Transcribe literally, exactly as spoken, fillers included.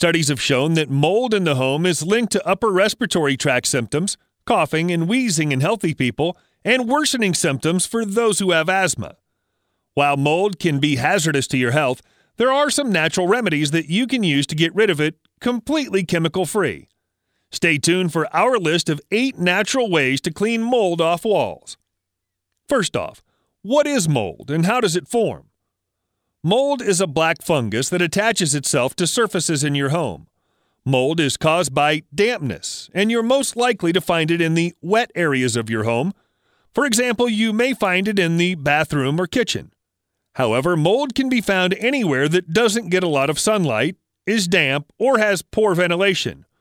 Studies have shown that mold in the home is linked to upper respiratory tract symptoms, coughing and wheezing in healthy people, and worsening symptoms for those who have asthma. While mold can be hazardous to your health, there are some natural remedies that you can use to get rid of it completely chemical-free. Stay tuned for our list of eight natural ways to clean mold off walls. First off, what is mold and how does it form? Mold is a black fungus that attaches itself to surfaces in your home. Mold is caused by dampness, and you're most likely to find it in the wet areas of your home. For example, you may find it in the bathroom or kitchen. However, mold can be found anywhere that doesn't get a lot of sunlight, is damp, or has poor ventilation.